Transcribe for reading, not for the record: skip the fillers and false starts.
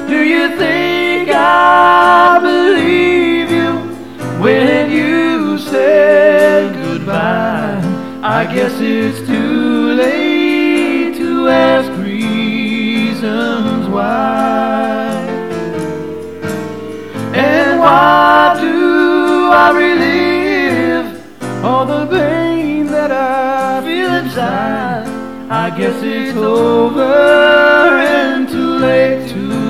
Do you think I believe you when you said goodbye? I guess it's too late to ask reasons why. And why do I relive all the pain that I feel inside? I guess it's over and too late to